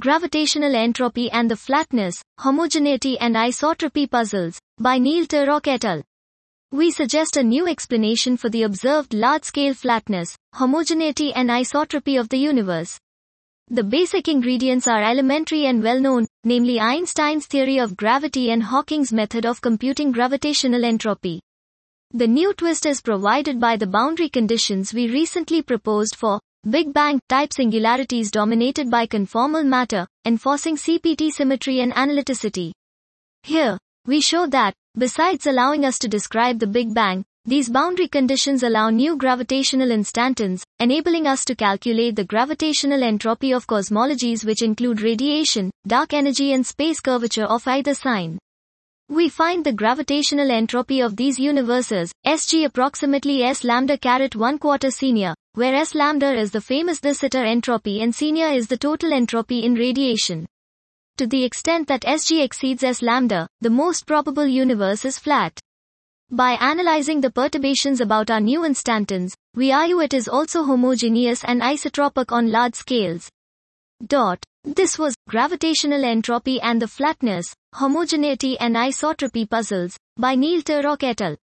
Gravitational Entropy and the Flatness, Homogeneity and Isotropy Puzzles, by Neil Turok et al. We suggest a new explanation for the observed large-scale flatness, homogeneity and isotropy of the universe. The basic ingredients are elementary and well-known, namely Einstein's theory of gravity and Hawking's method of computing gravitational entropy. The new twist is provided by the boundary conditions we recently proposed for Big Bang-type singularities dominated by conformal matter, enforcing CPT symmetry and analyticity. Here, we show that, besides allowing us to describe the Big Bang, these boundary conditions allow new gravitational instantons, enabling us to calculate the gravitational entropy of cosmologies which include radiation, dark energy and space curvature of either sign. We find the gravitational entropy of these universes, Sg approximately S lambda caret 1/4 senior, where S lambda is the famous de Sitter entropy and senior is the total entropy in radiation. To the extent that Sg exceeds S lambda, the most probable universe is flat. By analyzing the perturbations about our new instantons, we argue it is also homogeneous and isotropic on large scales. This was Gravitational Entropy and the Flatness, Homogeneity and Isotropy Puzzles, by Neil Turok et al.